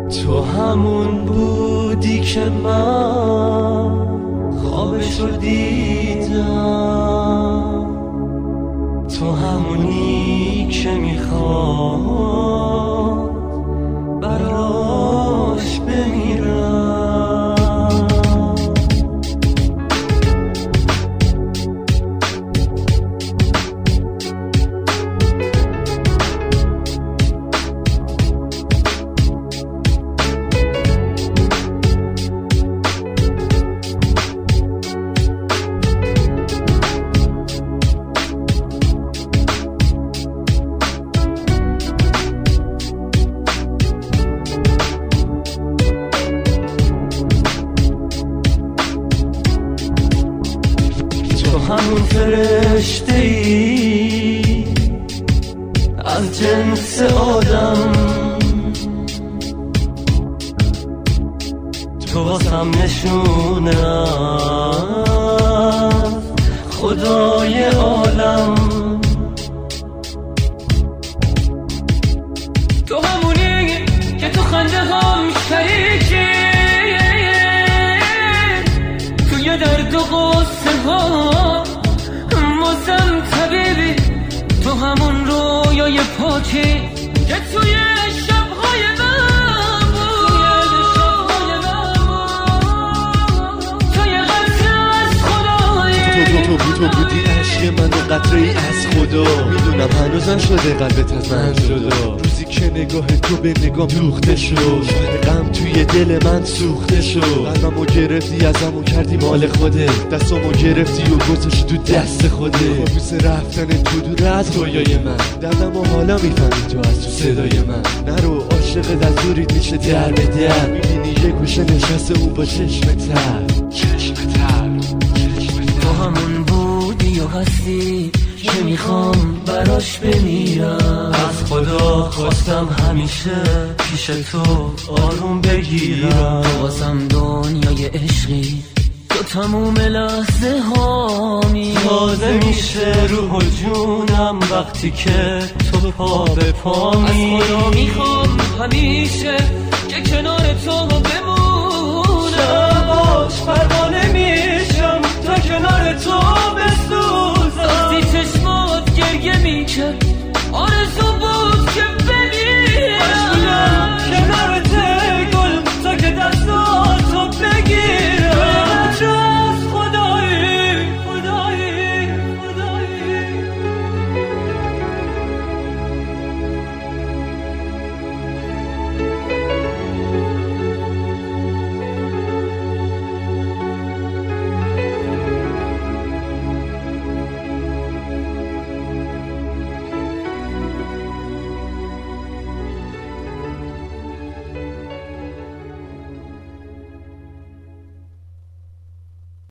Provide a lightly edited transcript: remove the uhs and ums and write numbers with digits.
تو همون بودی که من خوابشو دیدم، تو همونی که میخوام براش بمیرم. همون فرشته‌ای از جنس آدم، تو واسم نشونه از خدای عالم. تو همونی که تو خنده هم شریکی، توی درد و غصه ها مازم طبیبی، تو همون رویای پاکی که توی شبهای من بود، توی قطره از خدایی، تو بودی عشق من و قطره ای از خدا. میدونم هنوزم شده قلبت از من جدا، روزی که نگاه تو به نگام دوخته شد، شاید غم توی دل من سوخته شد. قلبمو گرفتی ازم و کردی مال خودت، دستامو گرفتی و گذاشتی تو دست خودت. خبوس رفتن تو دور از رویای من، دردم و حالا میفهمی تو از تو صدای من. نرو عاشقت از دوریت میشه در به در، میبینی یه گوشه نشسته اون با چشم تر. تو همون بودی و هستی که میخوام براش بمیرم. از خدا خواستم همیشه پیش تو آروم بگیرم. تو واسم دنیای عشقی، تو تموم لحظه هامی. تازه میشه روح و جونم وقتی که تو پا به پا می. از خدا میخوام همیشه که کنار تو بمونم. شباش پروانه میشم تا کنار تو بسوزم. وقتی چشمات گریه میکرد